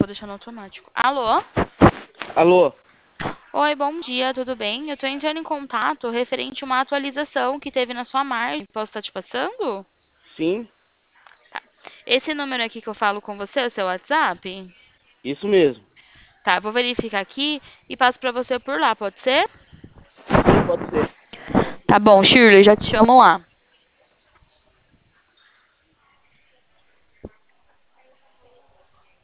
deixar no automático. Alô? Alô? Oi, bom dia, tudo bem? Eu tô entrando em contato referente a uma atualização que teve na sua margem. Posso estar te passando? Sim, Esse número aqui que eu falo com você é o seu WhatsApp? isso mesmo. Tá, eu vou verificar aqui e passo pra você por lá, pode ser? Sim, pode ser. Tá bom, Shirley, já te chamo lá.